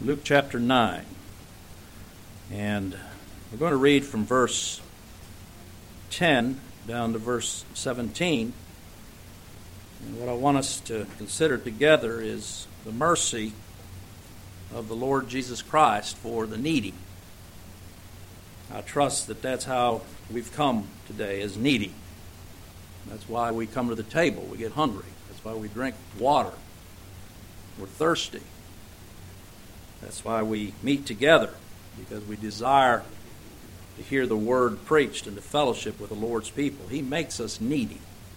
Luke chapter 9. And we're going to read from verse 10 down to verse 17. And what I want us to consider together is the mercy of the Lord Jesus Christ for the needy. I trust that that's how we've come today, as needy. That's why we come to the table. We get hungry. That's why we drink water. We're thirsty. That's why we meet together, because we desire to hear the word preached and to fellowship with the Lord's people. He makes us needy.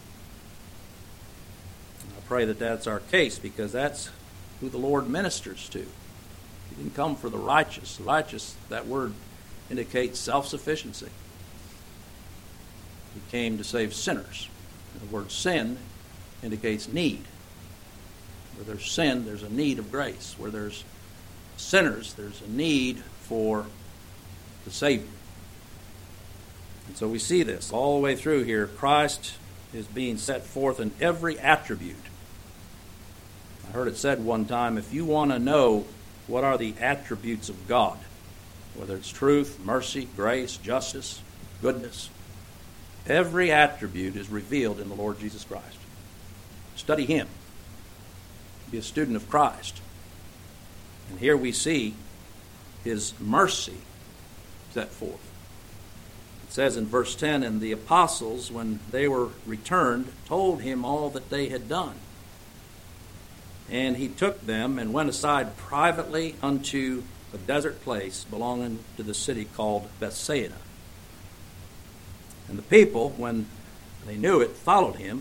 And I pray that that's our case, because that's who the Lord ministers to. He didn't come for the righteous. Righteous, that word indicates self-sufficiency. He came to save sinners. And the word sin indicates need. Where there's sin, there's a need of grace. Where there's sinners, there's a need for the Savior. And so we see this all the way through here. Christ is being set forth in every attribute. I heard it said one time, if you want to know what are the attributes of God, whether it's truth, mercy, grace, justice, goodness, every attribute is revealed in the Lord Jesus Christ. Study Him. Be a student of Christ. And here we see His mercy set forth. It says in verse 10, and the apostles, when they were returned, told Him all that they had done. And He took them and went aside privately unto a desert place belonging to the city called Bethsaida. And the people, when they knew it, followed Him,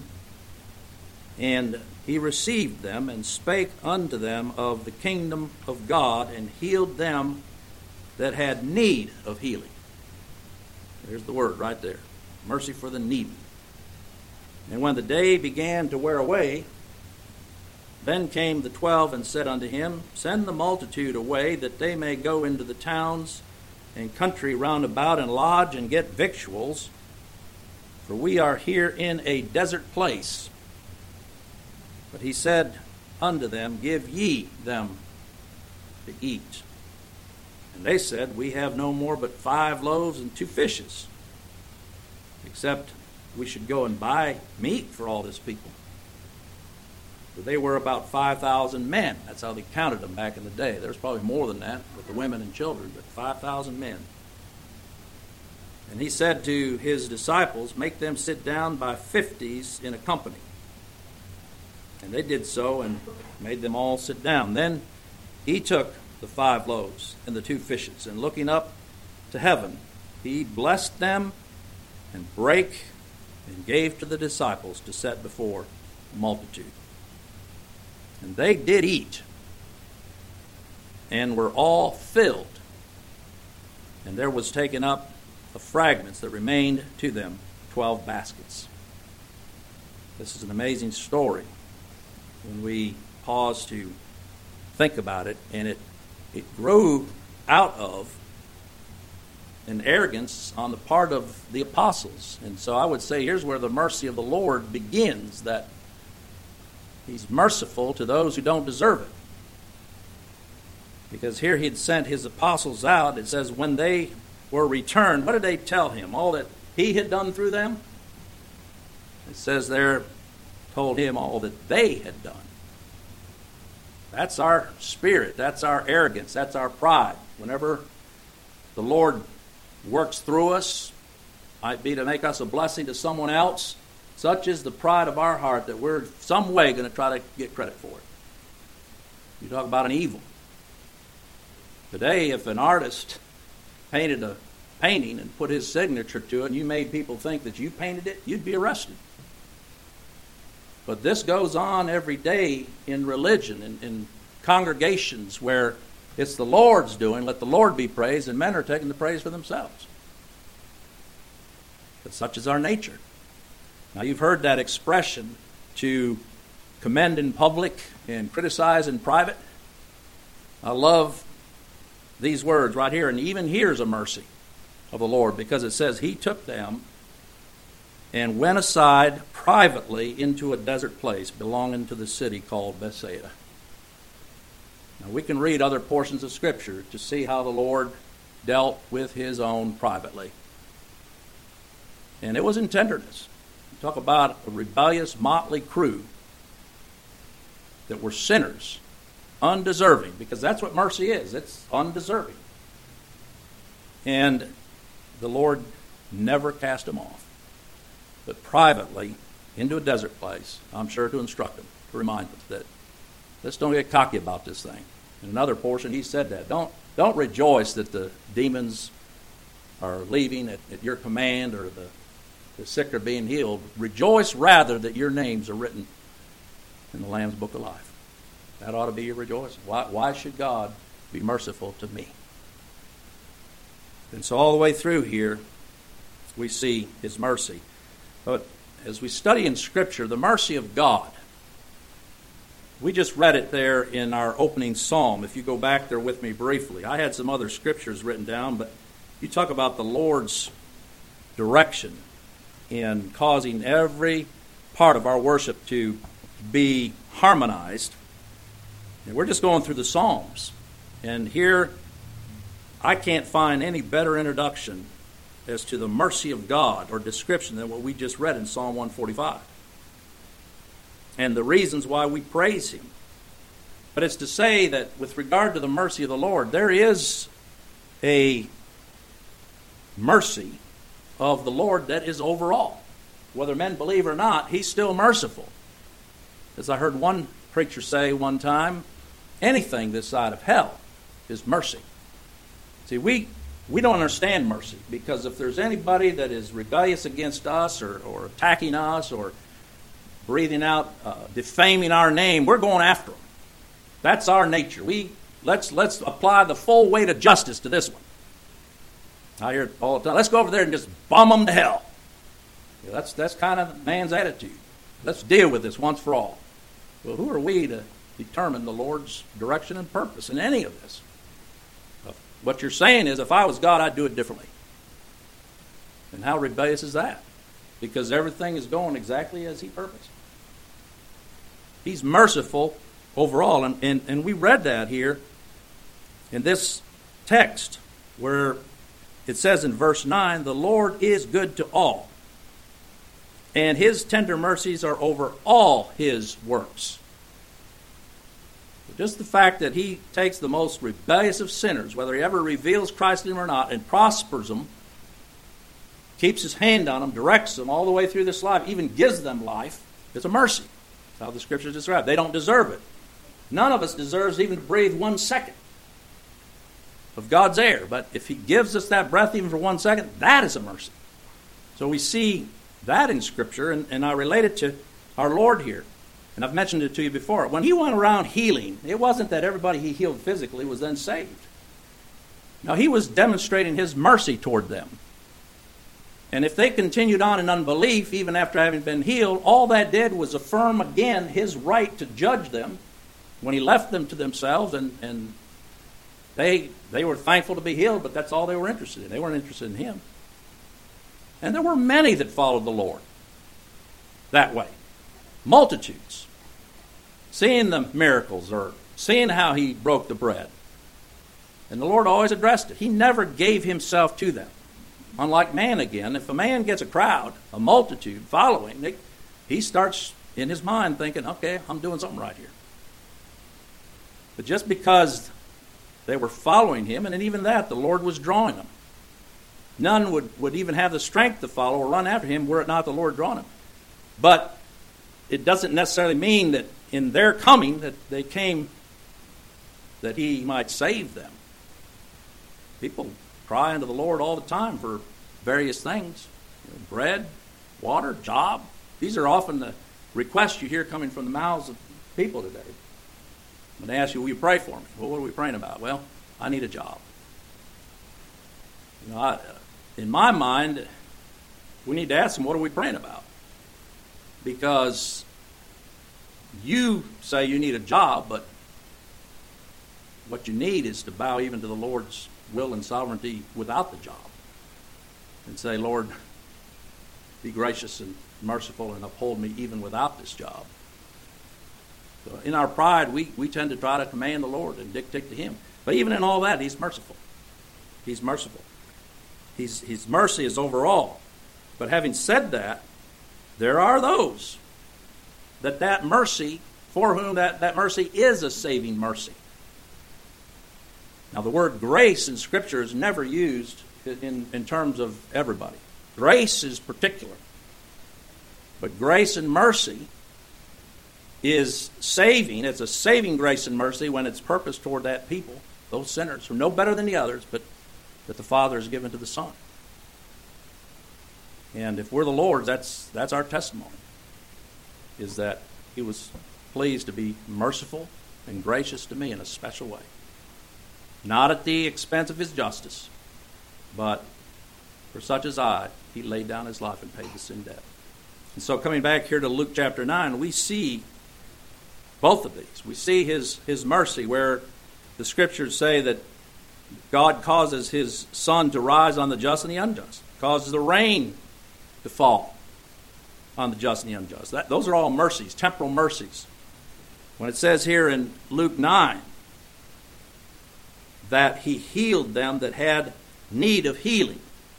and He received them and spake unto them of the kingdom of God, and healed them that had need of healing. There's the word right there. Mercy for the needy. And when the day began to wear away, then came the 12 and said unto Him, send the multitude away, that they may go into the towns and country round about, and lodge and get victuals, for we are here in a desert place. But He said unto them, give ye them to eat. And they said, we have no more but 5 loaves and 2 fishes, except we should go and buy meat for all this people. For they were about 5,000 men. That's how they counted them back in the day. There's probably more than that with the women and children, but 5,000 men. And He said to His disciples, make them sit down by 50s in a company. And they did so, and made them all sit down. Then He took the 5 loaves and the 2 fishes, and looking up to heaven, He blessed them, and brake, and gave to the disciples to set before the multitude. And they did eat, and were all filled. And there was taken up of fragments that remained to them 12 baskets. This is an amazing story when we pause to think about it, and it grew out of an arrogance on the part of the apostles. And so I would say here's where the mercy of the Lord begins, that He's merciful to those who don't deserve it. Because here He had sent His apostles out. It says when they were returned, what did they tell Him? All that He had done through them? It says there, told Him all that they had done. That's our spirit. That's our arrogance. That's our pride. Whenever the Lord works through us, might be to make us a blessing to someone else, such is the pride of our heart that we're some way going to try to get credit for it. You talk about an evil. Today, if an artist painted a painting and put his signature to it, and you made people think that you painted it, you'd be arrested. But this goes on every day in religion, in congregations where it's the Lord's doing, let the Lord be praised, and men are taking the praise for themselves. But such is our nature. Now, you've heard that expression, to commend in public and criticize in private. I love these words right here, and even here's a mercy of the Lord, because it says He took them and went aside privately into a desert place belonging to the city called Bethsaida. Now, we can read other portions of Scripture to see how the Lord dealt with his own privately. And it was in tenderness. Talk about a rebellious, motley crew that were sinners, undeserving, because that's what mercy is. It's undeserving. And the Lord never cast them off, but privately into a desert place, I'm sure to instruct them, to remind them that let's don't get cocky about this thing. In another portion, he said that. Don't rejoice that the demons are leaving at your command or the sick are being healed. Rejoice rather that your names are written in the Lamb's Book of Life. That ought to be your rejoicing. Why should God be merciful to me? And so all the way through here, we see his mercy. But as we study in Scripture, the mercy of God, we just read it there in our opening psalm. If you go back there with me briefly. I had some other scriptures written down, but you talk about the Lord's direction in causing every part of our worship to be harmonized. And we're just going through the Psalms. And here, I can't find any better introduction as to the mercy of God or description than what we just read in Psalm 145. And the reasons why we praise him. But it's to say that with regard to the mercy of the Lord, there is a mercy of the Lord that is overall. Whether men believe or not, he's still merciful. As I heard one preacher say one time, anything this side of hell is mercy. See, we don't understand mercy, because if there's anybody that is rebellious against us or attacking us or breathing out, defaming our name, we're going after them. That's our nature. Let's apply the full weight of justice to this one. I hear it all the time. Let's go over there and just bomb them to hell. Yeah, that's kind of man's attitude. Let's deal with this once for all. Well, who are we to determine the Lord's direction and purpose in any of this? What you're saying is, if I was God, I'd do it differently. And how rebellious is that? Because everything is going exactly as he purposed. He's merciful overall. And we read that here in this text where it says in verse 9, the Lord is good to all, and his tender mercies are over all his works. Just the fact that he takes the most rebellious of sinners, whether he ever reveals Christ to them or not, and prospers them, keeps his hand on them, directs them all the way through this life, even gives them life, is a mercy. That's how the Scriptures describe. They don't deserve it. None of us deserves even to breathe 1 second of God's air. But if he gives us that breath even for 1 second, that is a mercy. So we see that in Scripture, and I relate it to our Lord here. And I've mentioned it to you before. When he went around healing, it wasn't that everybody he healed physically was then saved. Now, he was demonstrating his mercy toward them. And if they continued on in unbelief, even after having been healed, all that did was affirm again his right to judge them when he left them to themselves. And they were thankful to be healed, but that's all they were interested in. They weren't interested in him. And there were many that followed the Lord that way. Multitudes. Seeing the miracles or seeing how he broke the bread. And the Lord always addressed it. He never gave himself to them. Unlike man again, if a man gets a crowd, a multitude following, he starts in his mind thinking, okay, I'm doing something right here. But just because they were following him, and even that, the Lord was drawing them. None would even have the strength to follow or run after him were it not the Lord drawing them. But it doesn't necessarily mean that in their coming that they came that he might save them. People cry unto the Lord all the time for various things. Bread, water, job. These are often the requests you hear coming from the mouths of people today. When they ask you, will you pray for me? Well, what are we praying about? Well, I need a job. In my mind, we need to ask them, what are we praying about? Because you say you need a job, but what you need is to bow even to the Lord's will and sovereignty without the job. And say, Lord, be gracious and merciful and uphold me even without this job. So in our pride, we tend to try to command the Lord and dictate to him. But even in all that, he's merciful. He's merciful. His mercy is overall. But having said that, there are those that mercy, for whom that mercy is a saving mercy. Now, the word grace in Scripture is never used in terms of everybody. Grace is particular. But grace and mercy is saving. It's a saving grace and mercy when it's purposed toward that people, those sinners, who are no better than the others, but that the Father has given to the Son. And if we're the Lord's, that's our testimony, is that he was pleased to be merciful and gracious to me in a special way. Not at the expense of his justice, but for such as I, he laid down his life and paid the sin debt. And so coming back here to Luke chapter 9, we see both of these. We see his mercy, where the Scriptures say that God causes his sun to rise on the just and the unjust, causes the rain to fall on the just and the unjust. Those are all mercies, temporal mercies. When it says here in Luke 9 that he healed them that had need of healing,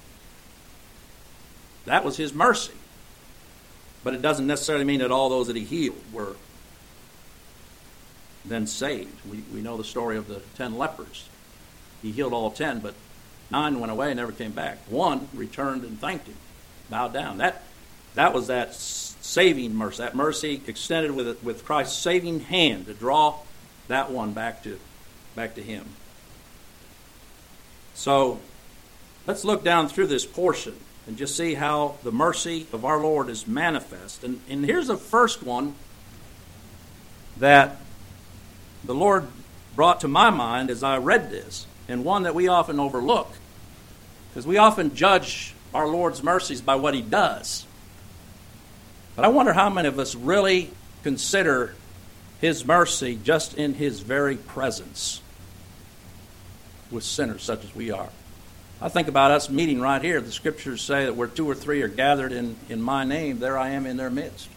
that was his mercy. But it doesn't necessarily mean that all those that he healed were then saved. We know the story of the 10 lepers. He healed all 10, but 9 went away and never came back. 1 returned and thanked him, bowed down. That was that saving mercy, that mercy extended with Christ's saving hand to draw that one back to him. So let's look down through this portion and just see how the mercy of our Lord is manifest. And here's the first one that the Lord brought to my mind as I read this, and one that we often overlook, because we often judge our Lord's mercies by what he does. But I wonder how many of us really consider his mercy just in his very presence with sinners such as we are. I think about us meeting right here. The Scriptures say that where 2 or 3 are gathered in my name, there I am in their midst.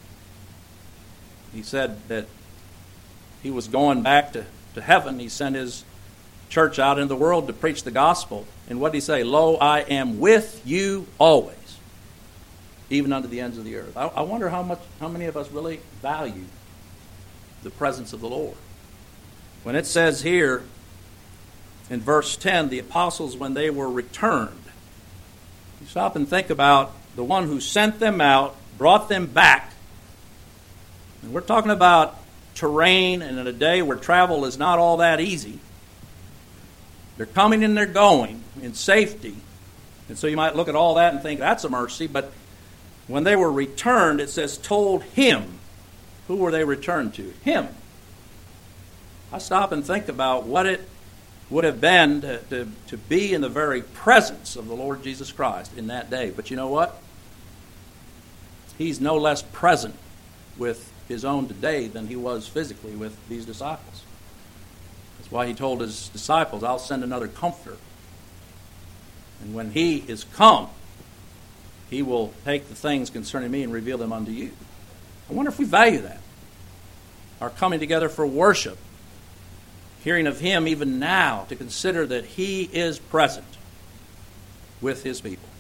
He said that he was going back to heaven. He sent his church out into the world to preach the gospel. And what did he say? Lo, I am with you always, even unto the ends of the earth. I wonder how many of us really value the presence of the Lord. When it says here in verse 10, the apostles, when they were returned, you stop and think about the one who sent them out, brought them back. And we're talking about terrain and in a day where travel is not all that easy. They're coming and they're going in safety. And so you might look at all that and think that's a mercy. But when they were returned, it says, told him. Who were they returned to? Him. I stop and think about what it would have been to be in the very presence of the Lord Jesus Christ in that day. But you know what? He's no less present with his own today than he was physically with these disciples. That's why he told his disciples, I'll send another comforter. And when he is come, he will take the things concerning me and reveal them unto you. I wonder if we value that. Our coming together for worship, hearing of him even now, to consider that he is present with his people.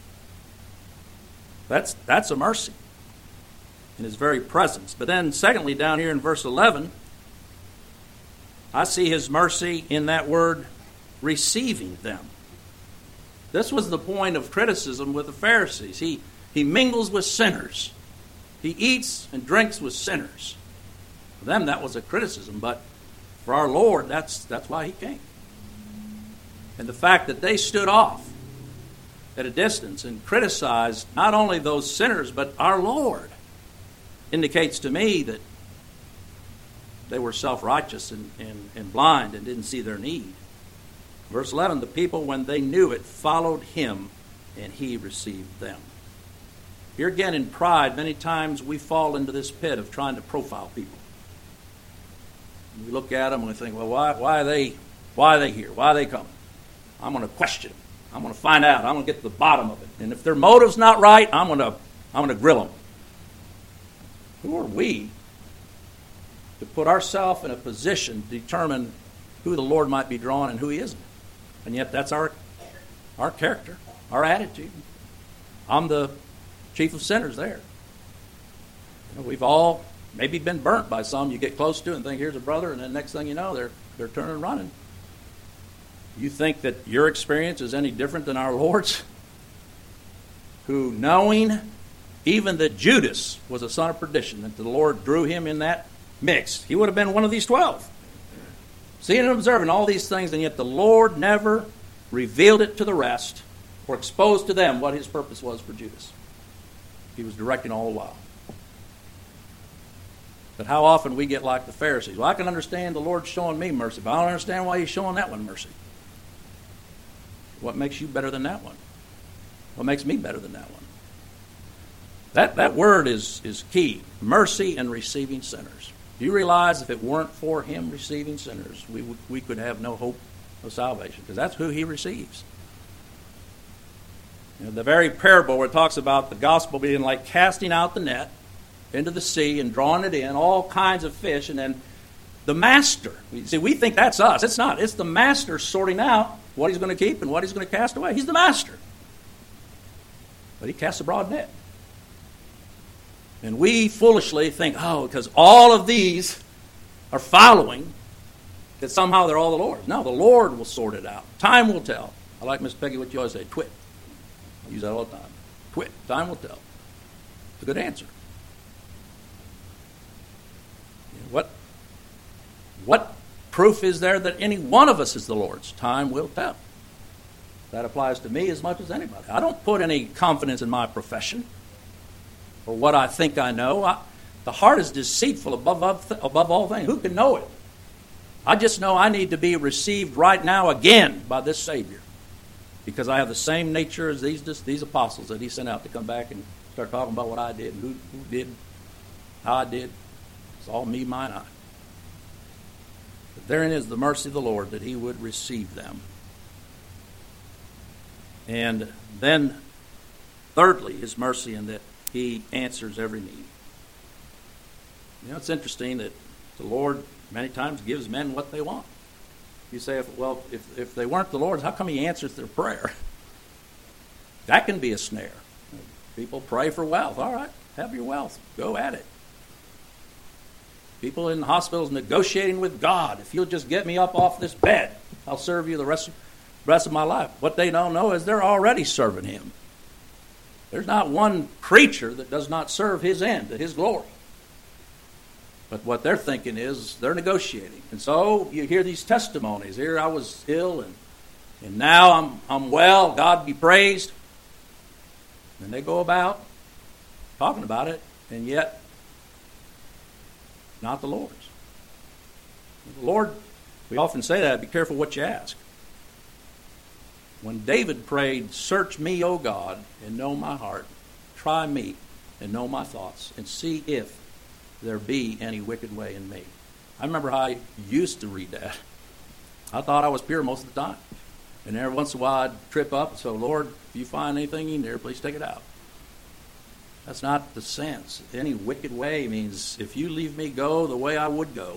That's a mercy in his very presence. But then secondly, down here in verse 11, I see his mercy in that word, receiving them. This was the point of criticism with the Pharisees. He mingles with sinners. He eats and drinks with sinners. For them, that was a criticism, but for our Lord, that's why he came. And the fact that they stood off at a distance and criticized not only those sinners, but our Lord, indicates to me that they were self-righteous and blind and didn't see their need. Verse 11, the people, when they knew it, followed him, and he received them. Here again, in pride, many times we fall into this pit of trying to profile people. We look at them and we think, well, why are they here? Why are they coming? I'm going to question them. I'm going to find out. I'm going to get to the bottom of it. And if their motive's not right, I'm going to grill them. Who are we to put ourselves in a position to determine who the Lord might be drawing and who he isn't. And yet that's our character, our attitude. I'm the chief of sinners there. We've all maybe been burnt by some you get close to and think, here's a brother, and then next thing you know, they're turning and running. You think that your experience is any different than our Lord's? Who, knowing even that Judas was a son of perdition, that the Lord drew him in that mix, he would have been one of these 12. Seeing and observing all these things, and yet the Lord never revealed it to the rest or exposed to them what his purpose was for Judas. He was directing all the while. But how often we get like the Pharisees. Well, I can understand the Lord showing me mercy, but I don't understand why he's showing that one mercy. What makes you better than that one? What makes me better than that one? That word is key. Mercy and receiving sinners. Do you realize if it weren't for him receiving sinners, we could have no hope of salvation? Because that's who he receives. The very parable where it talks about the gospel being like casting out the net into the sea and drawing it in, all kinds of fish, and then the master. See, we think that's us. It's not. It's the master sorting out what he's going to keep and what he's going to cast away. He's the master. But he casts a broad net. And we foolishly think, because all of these are following, that somehow they're all the Lord's. No, the Lord will sort it out. Time will tell. I like Miss Peggy, what you always say, twit. I use that all the time. Twit. Time will tell. It's a good answer. What proof is there that any one of us is the Lord's? Time will tell. That applies to me as much as anybody. I don't put any confidence in my profession or what I think I know. The heart is deceitful above all things. Who can know it? I just know I need to be received right now again by this Savior, because I have the same nature as these apostles that he sent out to come back and start talking about what I did, and who did, how I did. It's all me, mine, I. But therein is the mercy of the Lord, that he would receive them. And then, thirdly, his mercy in that he answers every need. It's interesting that the Lord many times gives men what they want. You say, if they weren't the Lord's, how come he answers their prayer? That can be a snare. People pray for wealth. All right, have your wealth. Go at it. People in hospitals negotiating with God. If you'll just get me up off this bed, I'll serve you the rest of my life. What they don't know is they're already serving him. There's not one creature that does not serve his end, to his glory. But what they're thinking is they're negotiating. And so you hear these testimonies. Here I was ill, and now I'm well. God be praised. And they go about talking about it, and yet not the Lord's. The Lord, we often say that, be careful what you ask. When David prayed, search me, O God, and know my heart. Try me and know my thoughts, and see if there be any wicked way in me. I remember how I used to read that. I thought I was pure most of the time. And every once in a while I'd trip up, so Lord, if you find anything in there, please take it out. That's not the sense. Any wicked way means if you leave me go the way I would go,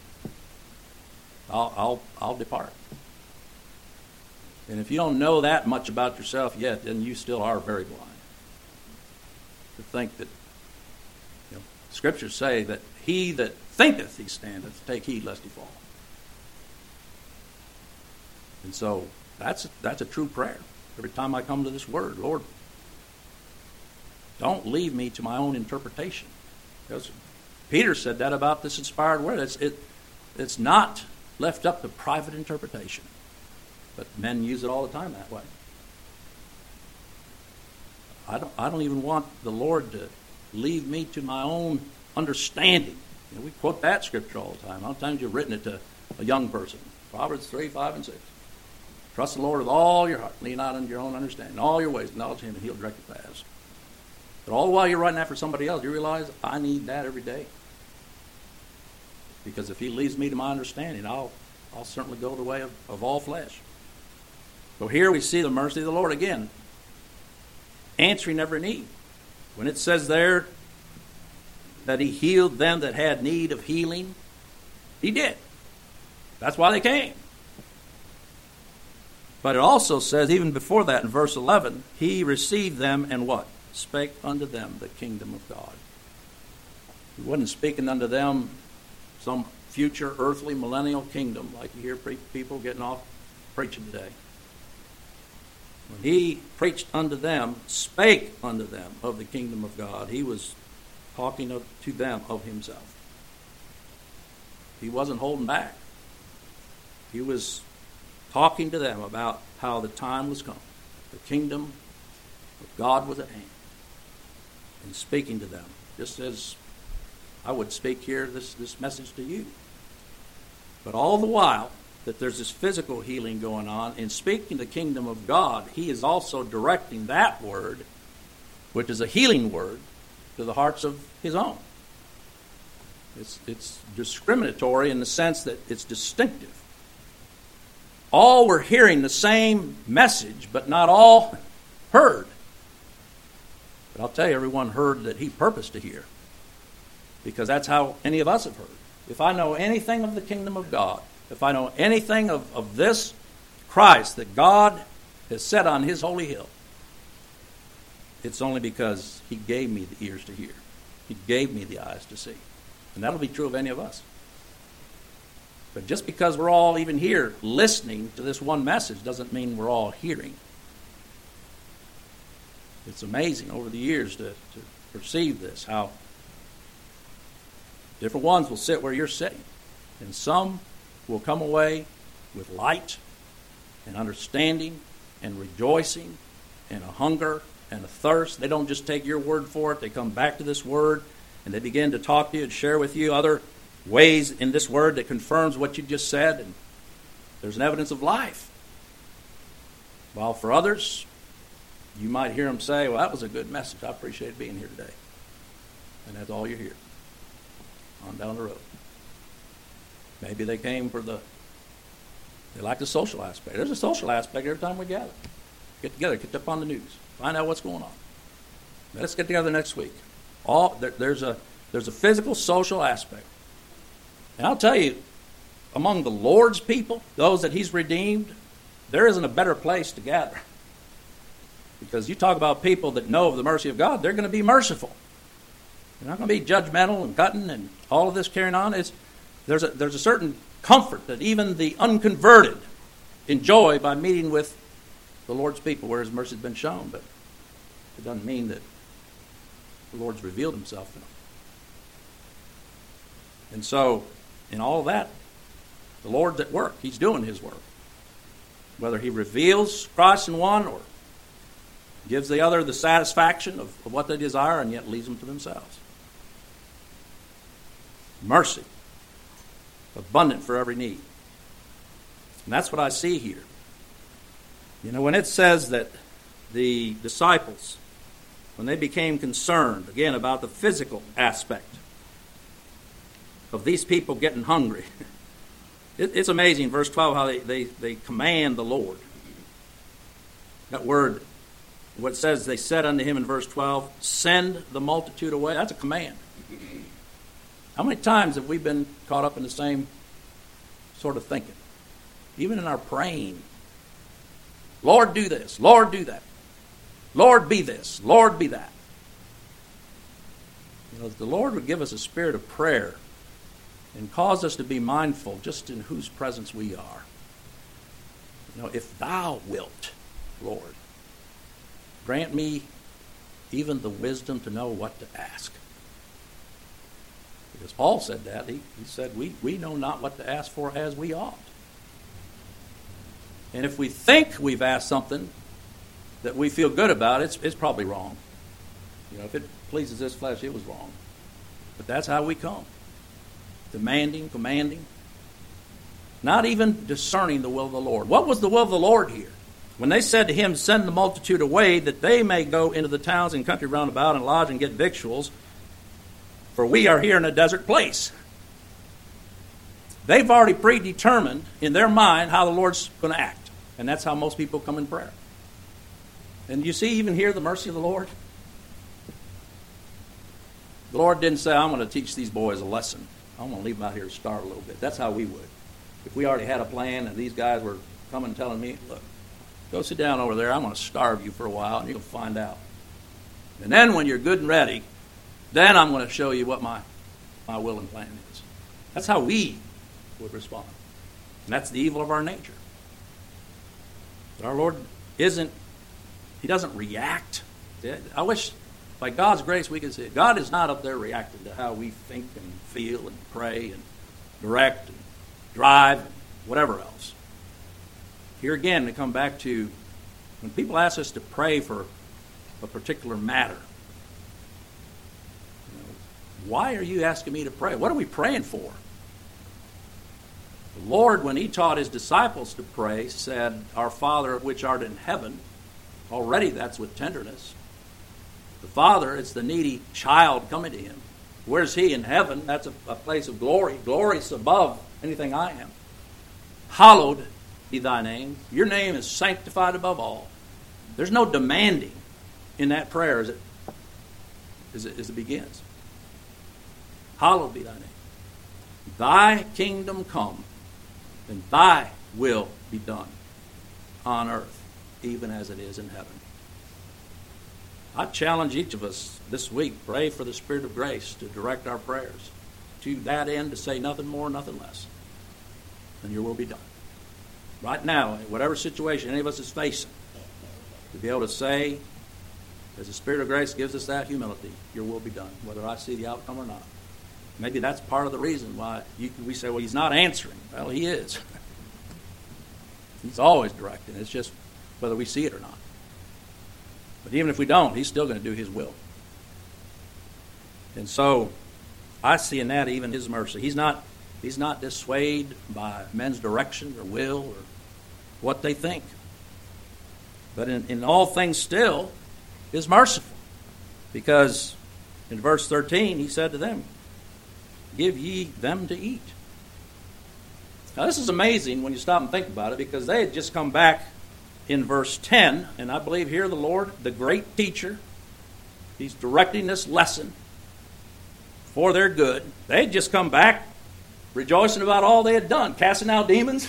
I'll depart. And if you don't know that much about yourself yet, then you still are very blind. To think that, Scriptures say that he that thinketh he standeth, take heed lest he fall. And so that's a true prayer. Every time I come to this word, Lord, don't leave me to my own interpretation. Because Peter said that about this inspired word. It's not left up to private interpretation. But men use it all the time that way. I don't even want the Lord to leave me to my own understanding. We quote that scripture all the time. How many times you've written it to a young person? Proverbs 3, 5, and 6. Trust the Lord with all your heart. Lean not on your own understanding. In all your ways, acknowledge him, and he'll direct your paths. But all the while you're writing that for somebody else, you realize I need that every day. Because if he leads me to my understanding, I'll certainly go the way of all flesh. So here we see the mercy of the Lord again, answering every need. When it says there that he healed them that had need of healing, He did. That's why they came. But it also says, even before that, in verse 11, he received them and what? Spake unto them the kingdom of God. He wasn't speaking unto them some future earthly millennial kingdom like you hear people getting off preaching today. When he preached unto them, spake unto them of the kingdom of God, he was talking to them of himself. He wasn't holding back. He was talking to them about how the time was come. The kingdom of God was at hand. And speaking to them, just as I would speak here this message to you. But all the while that there's this physical healing going on, in speaking the kingdom of God, he is also directing that word, which is a healing word, to the hearts of his own. It's discriminatory in the sense that it's distinctive. All were hearing the same message, but not all heard. But I'll tell you, everyone heard that he purposed to hear, because that's how any of us have heard. If I know anything of the kingdom of God, if I know anything of this Christ that God has set on his holy hill, it's only because he gave me the ears to hear. He gave me the eyes to see. And that'll be true of any of us. But just because we're all even here listening to this one message doesn't mean we're all hearing. It's amazing over the years to perceive this, how different ones will sit where you're sitting. And some will come away with light and understanding and rejoicing and a hunger and a thirst. They don't just take your word for it. They come back to this word and they begin to talk to you and share with you other ways in this word that confirms what you just said. And there's an evidence of life. While for others, you might hear them say, well, that was a good message. I appreciate being here today. And that's all you hear on down the road. Maybe they came for they like the social aspect. There's a social aspect every time we gather. Get together, get up on the news, find out what's going on. Let's get together next week. There's a physical, social aspect. And I'll tell you, among the Lord's people, those that he's redeemed, there isn't a better place to gather. Because you talk about people that know of the mercy of God, they're going to be merciful. They're not going to be judgmental and cutting and all of this carrying on. There's a certain comfort that even the unconverted enjoy by meeting with the Lord's people where his mercy has been shown. But it doesn't mean that the Lord's revealed himself to them. And so, in all of that, the Lord's at work. He's doing his work. Whether he reveals Christ in one or gives the other the satisfaction of what they desire and yet leaves them to themselves. Mercy. Abundant for every need. And that's what I see here. You know, when it says that the disciples, when they became concerned, again, about the physical aspect of these people getting hungry, it's amazing, verse 12, how they command the Lord. That word, what it says, they said unto him in verse 12, send the multitude away. That's a command. How many times have we been caught up in the same sort of thinking? Even in our praying. Lord, do this. Lord, do that. Lord, be this. Lord, be that. You know, if the Lord would give us a spirit of prayer and cause us to be mindful just in whose presence we are. You know, if thou wilt, Lord, grant me even the wisdom to know what to ask. Because Paul said that. He said, we know not what to ask for as we ought. And if we think we've asked something that we feel good about, it's probably wrong. You know, if it pleases this flesh, it was wrong. But that's how we come. Demanding, commanding. Not even discerning the will of the Lord. What was the will of the Lord here? When they said to him, send the multitude away, that they may go into the towns and country round about and lodge and get victuals, for we are here in a desert place. They've already predetermined in their mind how the Lord's going to act. And that's how most people come in prayer. And you see even here the mercy of the Lord? The Lord didn't say, I'm going to teach these boys a lesson. I'm going to leave them out here to starve a little bit. That's how we would. If we already had a plan and these guys were coming and telling me, look, go sit down over there. I'm going to starve you for a while, and you'll find out. And then when you're good and ready, then I'm going to show you what my will and plan is. That's how we would respond. And that's the evil of our nature. But our Lord He doesn't react. I wish, by God's grace, we could see it. God is not up there reacting to how we think and feel and pray and direct and drive and whatever else. Here again, to come back to when people ask us to pray for a particular matter, why are you asking me to pray? What are we praying for? The Lord, when He taught His disciples to pray, said, Our Father which art in heaven. Already that's with tenderness. The Father, it's the needy child coming to Him. Where's He? In heaven. That's a place of glory. Glory's above anything I am. Hallowed be thy name. Your name is sanctified above all. There's no demanding in that prayer as it begins. Hallowed be thy name. Thy kingdom come, and thy will be done on earth, even as it is in heaven. I challenge each of us this week, pray for the Spirit of grace to direct our prayers. To that end, to say nothing more, nothing less. And your will be done. Right now, whatever situation any of us is facing, to be able to say, as the Spirit of grace gives us that humility, your will be done, whether I see the outcome or not. Maybe that's part of the reason why we say, well, He's not answering. Well, He is. He's always directing. It's just whether we see it or not. But even if we don't, He's still going to do His will. And so I see in that even His mercy. He's not dissuaded by men's direction or will or what they think. But in all things still is merciful. Because in verse 13 He said to them, Give ye them to eat. Now this is amazing when you stop and think about it, because they had just come back in verse 10, and I believe here the Lord, the great teacher, He's directing this lesson for their good. They had just come back rejoicing about all they had done, casting out demons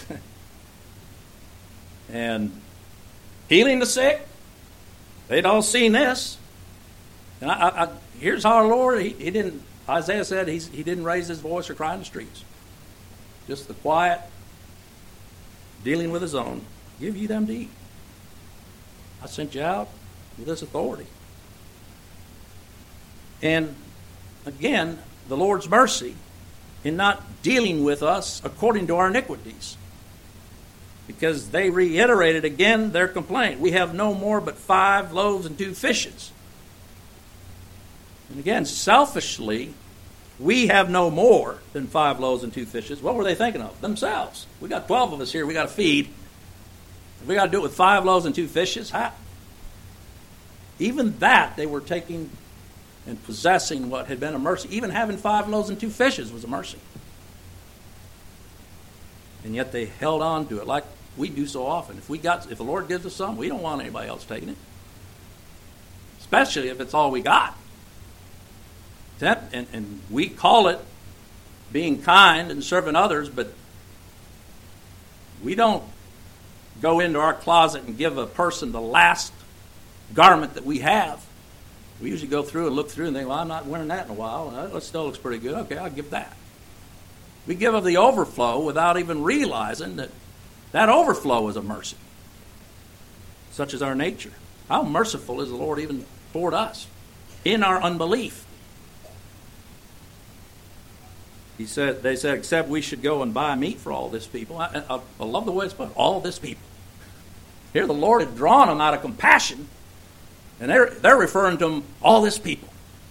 and healing the sick. They'd all seen this. And here's our Lord. He didn't, Isaiah said he didn't raise His voice or cry in the streets. Just the quiet, dealing with His own. Give ye them to eat. I sent you out with this authority. And again, the Lord's mercy in not dealing with us according to our iniquities. Because they reiterated again their complaint. We have no more but 5 loaves and 2 fishes. And again, selfishly, we have no more than 5 loaves and 2 fishes. What were they thinking of? Themselves. We got 12 of us here. We got to feed. We got to do it with 5 loaves and 2 fishes. Even that, they were taking and possessing what had been a mercy. Even having 5 loaves and 2 fishes was a mercy. And yet they held on to it like we do so often. If the Lord gives us something, we don't want anybody else taking it. Especially if it's all we got. And we call it being kind and serving others, but we don't go into our closet and give a person the last garment that we have. We usually go through and look through and think, well, I'm not wearing that in a while. It still looks pretty good. Okay, I'll give that. We give of the overflow without even realizing that overflow is a mercy. Such is our nature. How merciful is the Lord even toward us in our unbelief? They said, except we should go and buy meat for all this people. I love the way it's put, all this people. Here the Lord had drawn them out of compassion, and they're referring to them, all this people.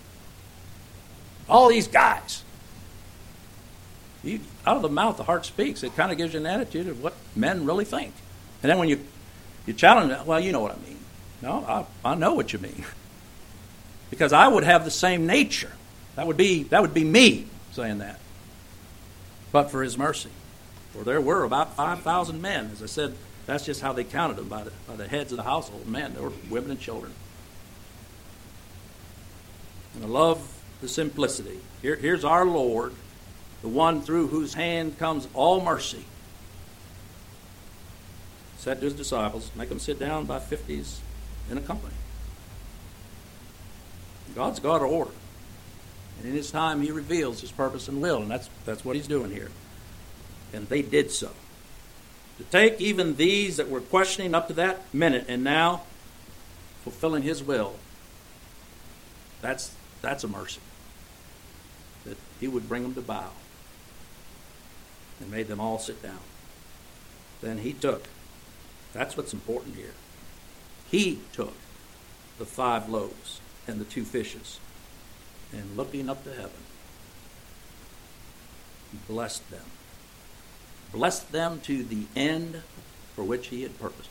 All these guys. Out of the mouth the heart speaks. It kind of gives you an attitude of what men really think. And then when you challenge them, well, you know what I mean. No, I know what you mean. Because I would have the same nature. That would be me saying that. But for His mercy. For there were about 5,000 men. As I said, that's just how they counted them, by the heads of the household. Men, there were women and children. And I love the simplicity. Here's our Lord the one through whose hand comes all mercy, said to his disciples, make them sit down by 50s in a company. God's God of order. And in his time, he reveals his purpose and will, and that's what he's doing here. And they did so. To take even these that were questioning up to that minute and now fulfilling his will, that's a mercy. That he would bring them to bow and made them all sit down. Then he took, that's what's important here, he took the 5 loaves and the 2 fishes, and looking up to heaven, he blessed them. Blessed them to the end for which he had purposed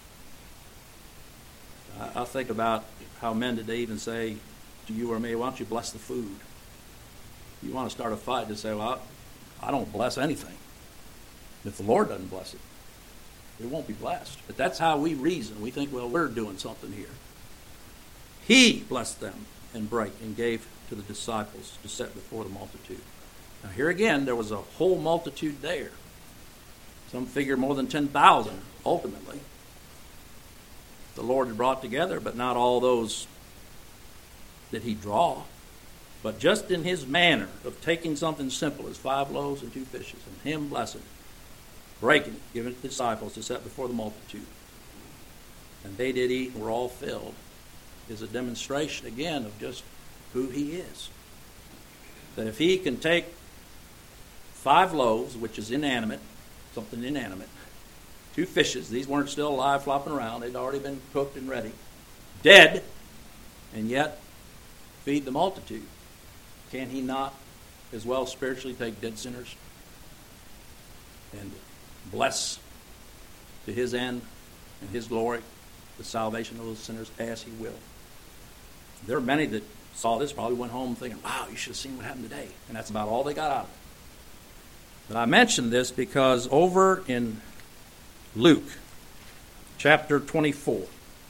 it. I think about how men today even say to you or me, why don't you bless the food? You want to start a fight to say, well, I don't bless anything. If the Lord doesn't bless it, it won't be blessed. But that's how we reason. We think, well, we're doing something here. He blessed them and brake and gave to the disciples to set before the multitude. Now here again, there was a whole multitude there. Some figure more than 10,000 ultimately. The Lord had brought together, but not all those did he draw. But just in his manner of taking something simple as 5 loaves and 2 fishes, and him blessing, breaking it, giving it to the disciples to set before the multitude. And they did eat and were all filled, is a demonstration again of just who he is. That if he can take 5 loaves, which is inanimate, something inanimate, 2 fishes, these weren't still alive flopping around, they'd already been cooked and ready, dead, and yet feed the multitude. Can he not as well spiritually take dead sinners and bless to his end and his glory the salvation of those sinners as he will? There are many that saw this, probably went home thinking, wow, you should have seen what happened today. And that's about all they got out of it. But I mention this because over in Luke chapter 24,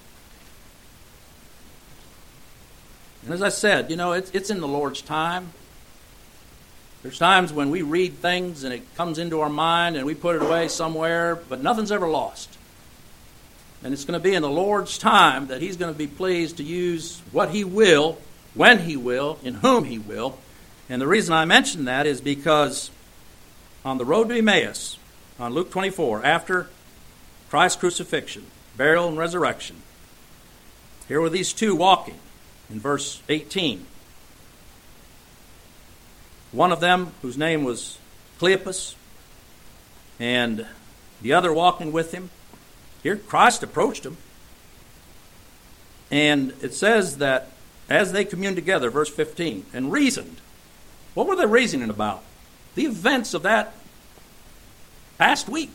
and as I said, it's in the Lord's time. There's times when we read things and it comes into our mind and we put it away somewhere, but nothing's ever lost. And it's going to be in the Lord's time that he's going to be pleased to use what he will, when he will, in whom he will. And the reason I mention that is because on the road to Emmaus, on Luke 24, after Christ's crucifixion, burial, and resurrection, here were these 2 walking in verse 18. One of them, whose name was Cleopas, and the other walking with him. Here, Christ approached him. And it says that as they communed together, verse 15, and reasoned. What were they reasoning about? The events of that past week.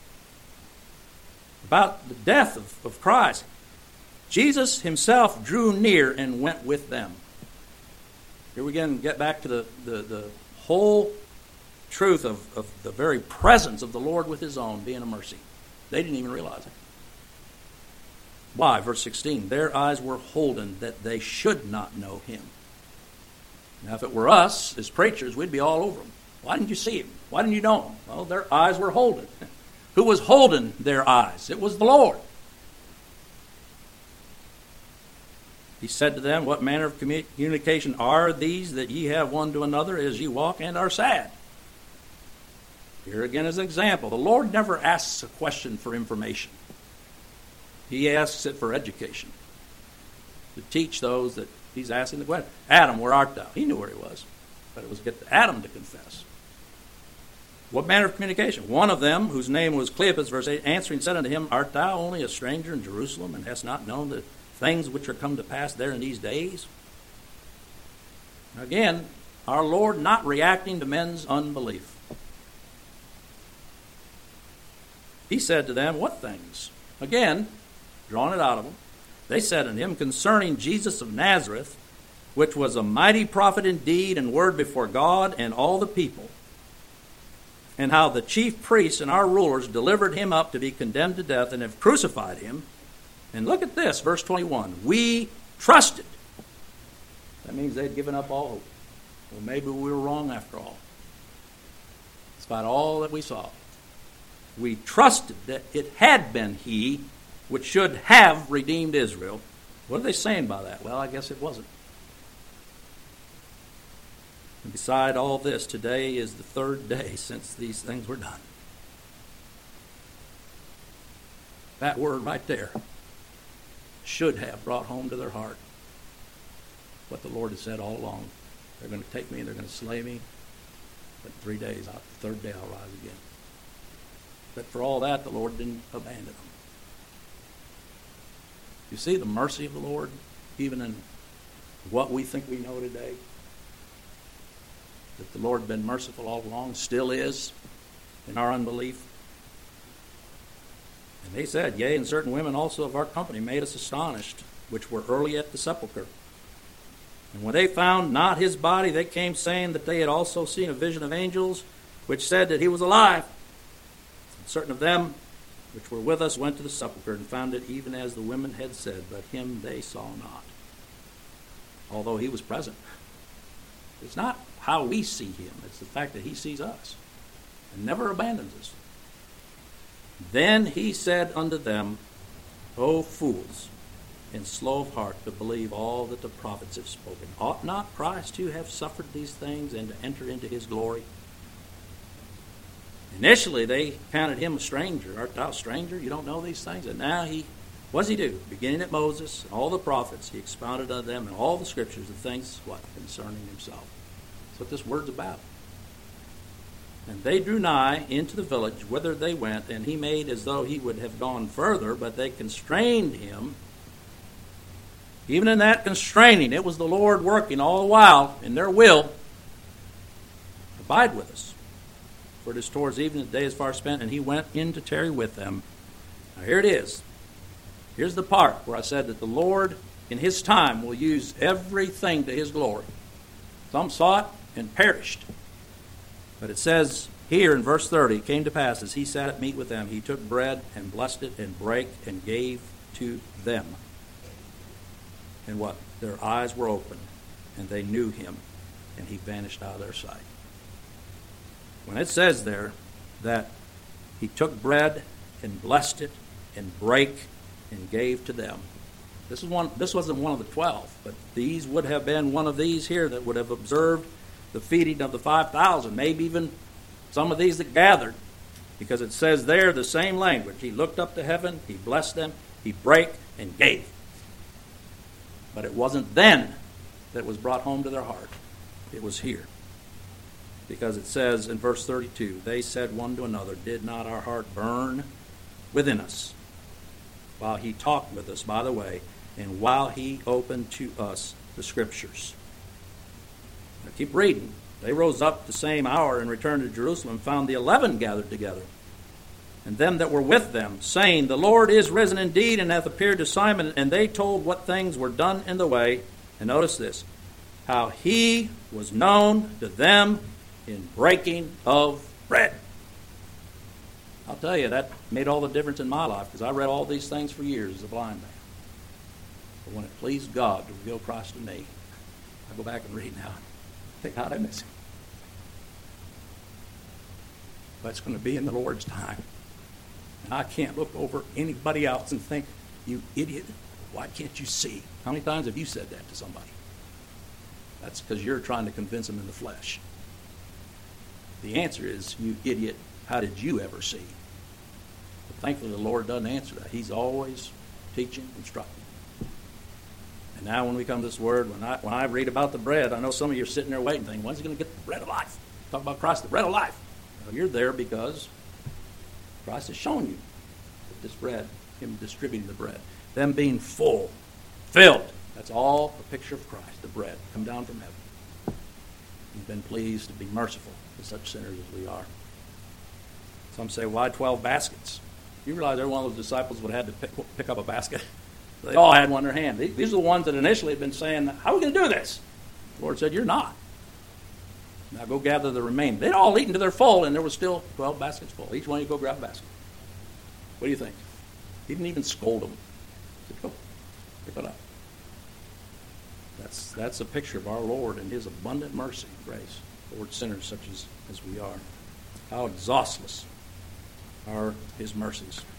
About the death of Christ. Jesus himself drew near and went with them. Here we again get back to the whole truth of the very presence of the Lord with his own being a mercy. They didn't even realize it. Why? Verse 16, their eyes were holden that they should not know him. Now, if it were us as preachers, we'd be all over him. Why didn't you see him? Why didn't you know him? Well, their eyes were holden. Who was holding their eyes? It was the Lord. He said to them, what manner of communication are these that ye have one to another as ye walk and are sad? Here again is an example. The Lord never asks a question for information. He asks it for education. To teach those that he's asking the question. Adam, where art thou? He knew where he was. But it was get Adam to confess. What manner of communication? One of them, whose name was Cleopas, verse 8, answering said unto him, art thou only a stranger in Jerusalem, and hast not known the things which are come to pass there in these days? Again, our Lord not reacting to men's unbelief. He said to them, what things? Again, drawing it out of them. They said unto him, concerning Jesus of Nazareth, which was a mighty prophet in deed and word before God and all the people, and how the chief priests and our rulers delivered him up to be condemned to death and have crucified him. And look at this, verse 21. We trusted. That means they'd given up all hope. Well, maybe we were wrong after all. despite all that we saw. We trusted that it had been he which should have redeemed Israel. What are they saying by that? Well, I guess it wasn't. And beside all this, today is the third day since these things were done. That word right there should have brought home to their heart what the Lord had said all along. They're going to take me and they're going to slay me. But 3 days, the third day I'll rise again. But for all that, the Lord didn't abandon them. You see the mercy of the Lord, even in what we think we know today? That the Lord had been merciful all along, still is, in our unbelief. And they said, yea, and certain women also of our company made us astonished, which were early at the sepulchre. And when they found not his body, they came saying that they had also seen a vision of angels, which said that he was alive. And certain of them which were with us went to the sepulchre and found it even as the women had said, but him they saw not, although he was present. It's not how we see him, it's the fact that he sees us and never abandons us. Then he said unto them, O fools, and slow of heart to believe all that the prophets have spoken. Ought not Christ to have suffered these things and to enter into his glory? Initially, they counted him a stranger. Art thou a stranger? You don't know these things? And now what does he do? Beginning at Moses, and all the prophets, he expounded unto them in all the scriptures the things, what? Concerning himself. That's what this word's about. And they drew nigh into the village whither they went, and he made as though he would have gone further, but they constrained him. Even in that constraining, it was the Lord working all the while in their will. Abide with us. For it is towards evening, the day is far spent, and he went in to tarry with them. Now here it is. Here's the part where I said that the Lord, in his time, will use everything to his glory. Some saw it and perished. But it says here in verse 30, it came to pass as he sat at meat with them, he took bread and blessed it and brake and gave to them. And what? Their eyes were opened, and they knew him, and he vanished out of their sight. When it says there that he took bread and blessed it and brake and gave to them, this wasn't one of the 12, but these would have been one of these here that would have observed the feeding of the 5,000, maybe even some of these that gathered, because it says there the same language. He looked up to heaven, he blessed them, he brake and gave. But it wasn't then that was brought home to their heart. It was here. Because it says in verse 32, they said one to another, did not our heart burn within us while he talked with us by the way, and while he opened to us the scriptures? Now keep reading. They rose up the same hour and returned to Jerusalem, and found the 11 gathered together, and them that were with them, saying, the Lord is risen indeed, and hath appeared to Simon. And they told what things were done in the way. And notice this, how he was known to them in breaking of bread. I'll tell you, that made all the difference in my life, because I read all these things for years as a blind man. But when it pleased God to reveal Christ to me, I go back and read now. Think, how did I miss him? But it's going to be in the Lord's time. And I can't look over anybody else and think, you idiot, why can't you see? How many times have you said that to somebody? That's because you're trying to convince them in the flesh. The answer is, you idiot, how did you ever see? But thankfully the Lord doesn't answer that. He's always teaching, instructing. And now when we come to this word, when I read about the bread, I know some of you are sitting there waiting, thinking, when's he going to get the bread of life? Talk about Christ, the bread of life. Well, you're there because Christ has shown you that this bread, him distributing the bread, them being full, filled, that's all a picture of Christ, the bread, come down from heaven. He's been pleased to be merciful to such sinners as we are. Some say, why 12 baskets? You realize every one of those disciples would have had to pick up a basket? They all had one in their hand. These are the ones that initially had been saying, how are we going to do this? The Lord said, you're not. Now go gather the remaining. They'd all eaten to their full, and there was still 12 baskets full. Each one of you go grab a basket. What do you think? He didn't even scold them. He said, go, pick it up. That's a picture of our Lord and his abundant mercy and grace towards sinners such as we are. How exhaustless are his mercies.